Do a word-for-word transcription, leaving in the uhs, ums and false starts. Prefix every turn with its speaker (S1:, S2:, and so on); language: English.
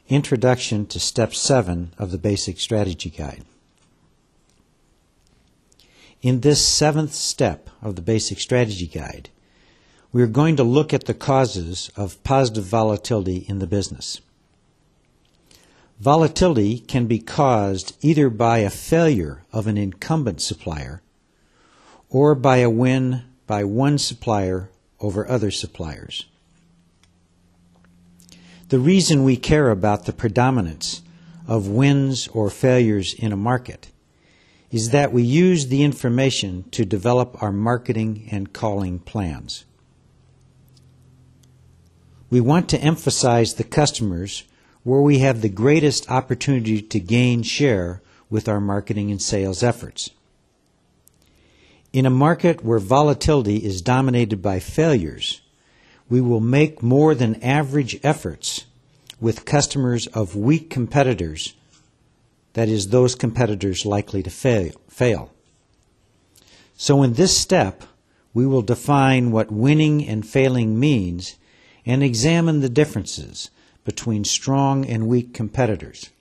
S1: Introduction to Step seven of the Basic Strategy Guide. In this seventh step of the Basic Strategy Guide, we are going to look at the causes of positive volatility in the business. Volatility can be caused either by a failure of an incumbent supplier or by a win by one supplier over other suppliers. The reason we care about the predominance of wins or failures in a market is that we use the information to develop our marketing and calling plans. We want to emphasize the customers where we have the greatest opportunity to gain share with our marketing and sales efforts. In a market where volatility is dominated by failures, we will make more than average efforts with customers of weak competitors, that is, those competitors likely to fail. fail. So in this step, we will define what winning and failing means and examine the differences between strong and weak competitors.